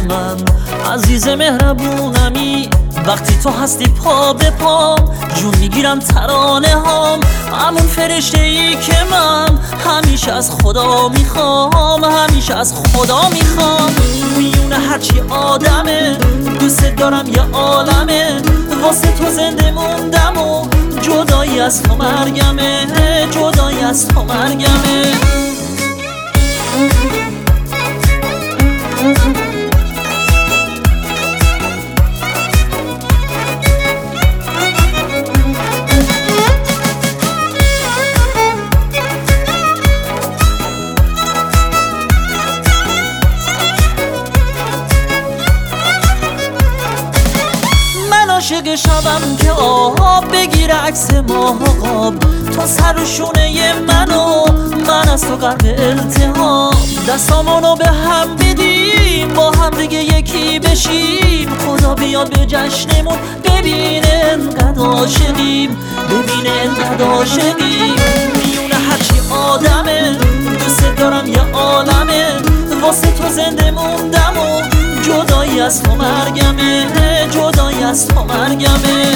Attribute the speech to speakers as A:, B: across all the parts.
A: من عزیز مهربونمی، وقتی تو هستی پا به پام جون میگیرم ترانه هام. همون فرشته ای که من همیشه از خدا میخوام، همیشه از خدا میخوام. میونه هرچی آدمه دوست دارم یه عالمه، واسه تو زنده موندم و جدایی از تو مرگمه، جدایی از تو مرگمه. عاشق شبم که آب بگیر عکس ماه و قاب، تو سر و شونه منو من از تو غرق التهاب. دستامونو به هم بدیم با هم دیگه یکی بشیم، خدا بیاد به جشنمون ببینه انقدر عاشقیم، ببینه انقدر عاشقیم. میونه هرچی آدمه دوست دارم یه عالمه، واسه تو زنده موندم و جدایی از تو مرگمه، جدایی از تو مرگمه.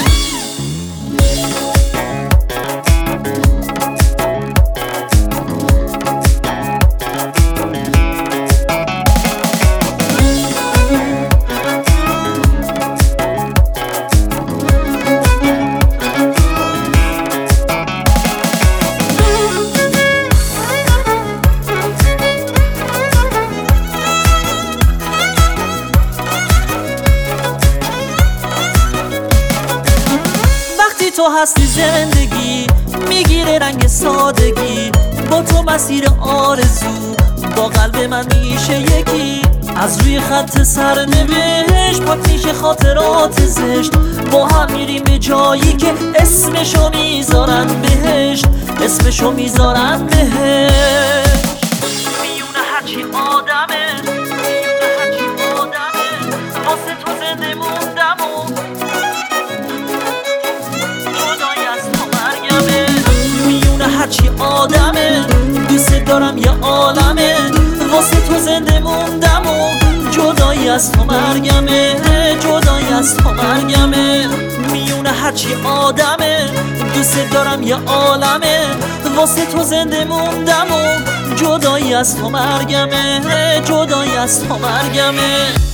A: تو هستی زندگی میگیره رنگ سادگی، با تو مسیر آرزو با قلب من میشه یکی. از روی خط سرنوشت پاک میشه خاطرات زشت، با هم میریم به جایی که اسمشو میذارن بهشت، اسمشو میذارن بهشت. میونه هرچی آدمه، میونه هرچی آدمه، واسه تو زنده موندم و هرچی آدمه دوست دارم یه عالمه، واسه تو زنده موندم و جدایی از تو مرگمه، جدایی از تو مرگمه. میونه هرچی آدمه دوست دارم یه عالمه، واسه تو زنده موندم و جدایی از تو مرگمه، جدایی از تو مرگمه.